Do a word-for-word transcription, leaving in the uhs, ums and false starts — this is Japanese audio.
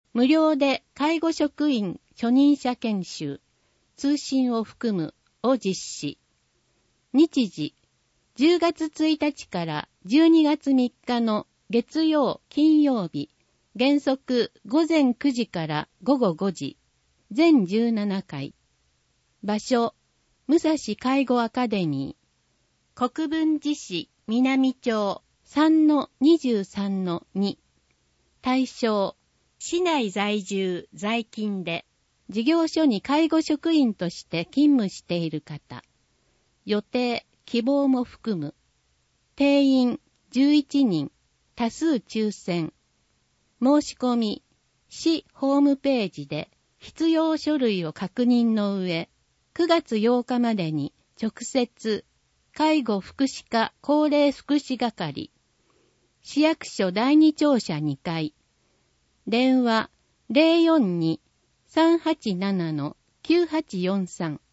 無料で介護職員初任者研修、通信を含むを実施。日時、じゅうがつついたちからじゅうにがつみっかの月曜、金曜日、原則ごぜんくじからごごごじ、全じゅうななかい。場所、武蔵介護アカデミー。国分寺市南町 さんのにじゅうさんのに。対象、市内在住在勤で、事業所に介護職員として勤務している方。予定、希望も含む。定員じゅういちにん、多数抽選。申し込み、市ホームページで必要書類を確認の上、くがつようかまでに直接、介護福祉課高齢福祉係、市役所だいに庁舎にかい、電話 ゼロよんに さんはちなな きゅうはちよんさん